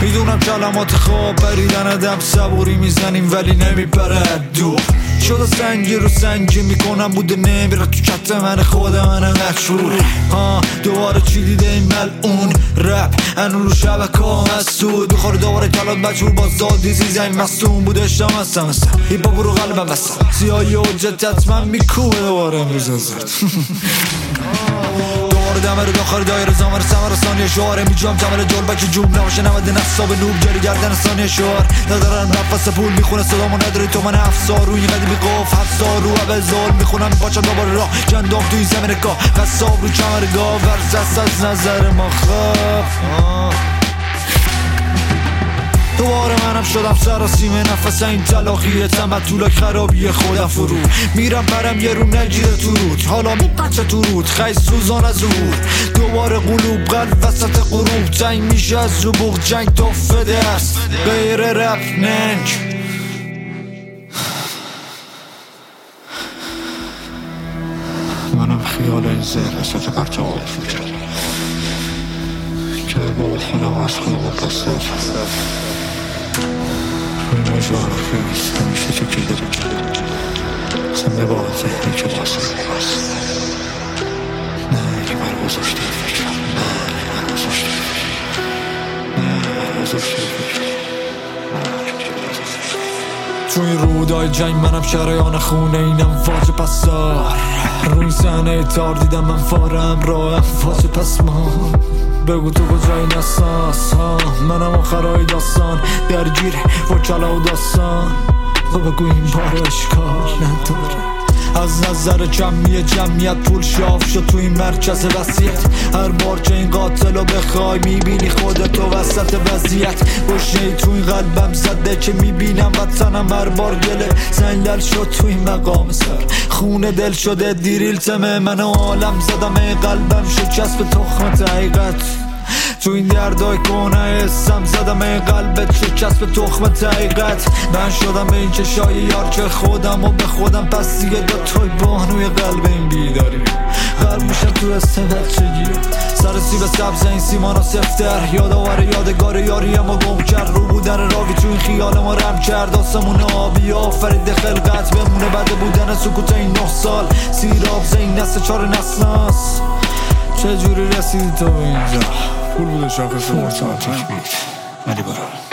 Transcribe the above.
میدونم کلمات خواب بریدن آدم صبوری میزنیم ولی نمیپرد دور شده سنگی رو سنگی میکنم بوده نمیره تو کت من خود من مشهور دوباره چی دیده این ملعون رپ انو رو شبکه مسود بخوره دوباره کلات مجبور باز دادی زیزنگ مستون بوده اشتم هستم هیپا برو قلبم بستم سیاهی حجت حتما میکوبه دوباره امروز ازد دمه رو داخل دایره زامر سمر ثانیه شعاره میجام جمل جلبکی جوب نباشه نمده نصاب نوب جری گردن ثانیه شعار ندارن نفس پول میخونه صدامو نداری تو من افسار روی قدیمی قف 7 سال رو اول زال میخونم پاچم دوباره راه جندام توی زمین گاه قصاب رو کمرگاه ورزست از نظر ما خواب دوباره منم شدم سراسیمه نفس این تلاقیه تمتولک خرابی خودم فرو میرم پرم یه رو نگیره تو رود حالا میپچه تو رود خیز سوزان از ظهور دوباره قلوب قلب وسط غروب تنگ میشه از زبوق جنگ تا فده است غیر رپ ننگ منم خیال این زهر وسط پرچه های فکر که با خونم از خونه با پسر روی مجار خیست همیشه چکیده سمه با ذهنی که باسه نه که من گذاشتی فکرم نه گذاشتی فکرم تو این رودای جنگ منم شریان خونه اینم واجه پسار روی صحنه تار دیدم من فارم راهم واجه پس ما بگو تو کجایی نساس منم آخرای داستان درگیر وکلا و داستان تو بگو این بار اشکال نداره از نظر جمعیت پول شاف شد تو این مرکز وسیعت هر بار که این قاتل رو بخوای میبینی خودتو وسط وضعیت گشنه‌ای تو این قلبم زده که میبینم وطنم هر بار گله زنگل شد تو این مقام سر خونه دل شده دیریل تمه من عالم زدم این قلبم شکست به تخمت حقیقت تو این دردای کنه اسم زدم این قلبت شکست به تخمت حقیقت من شدم به این چشای یار که خودم و به خودم پس دیگه دو توی بانوی قلب این بیداری قلب میشم تو استبچگی سر سیب سبز این سیمان و سفتر یادآور یادگار یاری اما گم کرد رو بودن راوی تو این خیال ما رم کرد آسمون آبی آفرید خلقت بمونه بعد بودن سکوت این 9 سال سیراب زین نسل 4 نسناس چجوری رسیدی تو اینجا؟ پول بوده شاخص مرتبطش بید ولی برای